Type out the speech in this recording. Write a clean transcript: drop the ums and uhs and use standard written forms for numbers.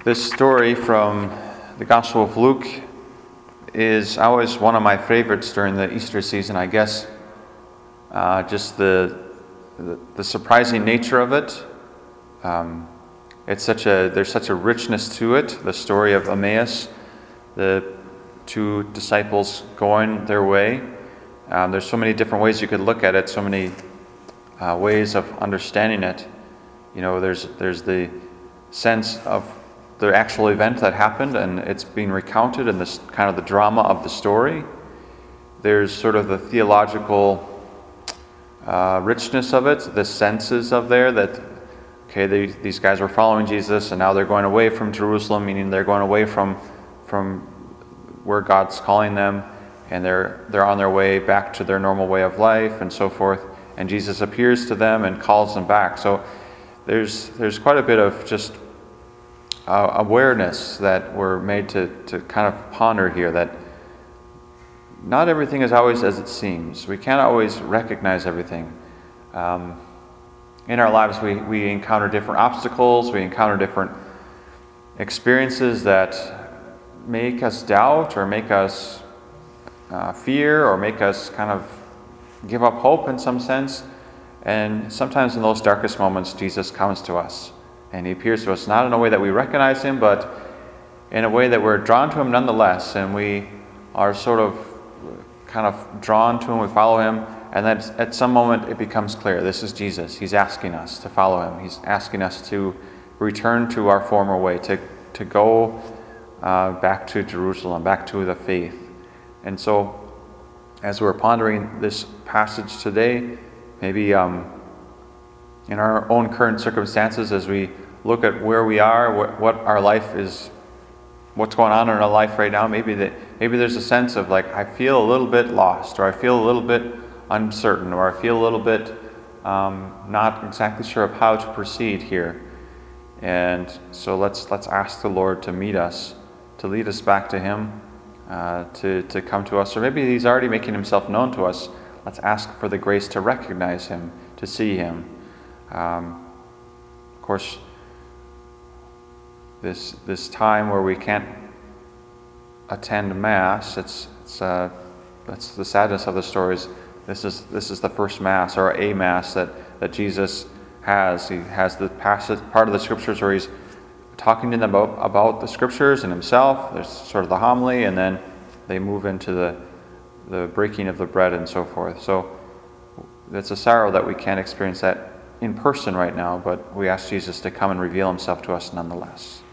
This story from the Gospel of Luke is always one of my favorites during the Easter season, I guess. Just the surprising nature of it. There's such a richness to it. The story of Emmaus, the two disciples going their way. There's so many different ways you could look at it, so many ways of understanding it. You know, there's the sense of the actual event that happened, and it's being recounted, and this kind of the drama of the story. There's sort of the theological richness of it, the senses of there that, okay, these guys were following Jesus, and now they're going away from Jerusalem, meaning they're going away from where God's calling them, and they're on their way back to their normal way of life, and so forth. And Jesus appears to them and calls them back. So there's quite a bit of just awareness that we're made to kind of ponder here, that not everything is always as it seems. We can't always recognize everything. In our lives, we encounter different obstacles, we encounter different experiences that make us doubt or make us fear or make us kind of give up hope in some sense. And sometimes in those darkest moments, Jesus comes to us. And he appears to us not in a way that we recognize him, but in a way that we're drawn to him nonetheless. And we are sort of kind of drawn to him, we follow him. And then at some moment it becomes clear, this is Jesus. He's asking us to follow him. He's asking us to return to our former way, to go back to Jerusalem, back to the faith. And so as we're pondering this passage today, maybe in our own current circumstances, as we look at where we are, what our life is, what's going on in our life right now, maybe there's a sense of like, I feel a little bit lost, or I feel a little bit uncertain, or I feel a little bit not exactly sure of how to proceed here. And so let's ask the Lord to meet us, to lead us back to him, to come to us. Or maybe he's already making himself known to us. Let's ask for the grace to recognize him, to see him. Of course, this time where we can't attend Mass, that's the sadness of the stories. This is the first Mass, or a Mass that Jesus has. He has the passage, part of the Scriptures where he's talking to them about the Scriptures and himself. There's sort of the homily, and then they move into the breaking of the bread and so forth. So it's a sorrow that we can't experience that in person right now, but we ask Jesus to come and reveal himself to us nonetheless.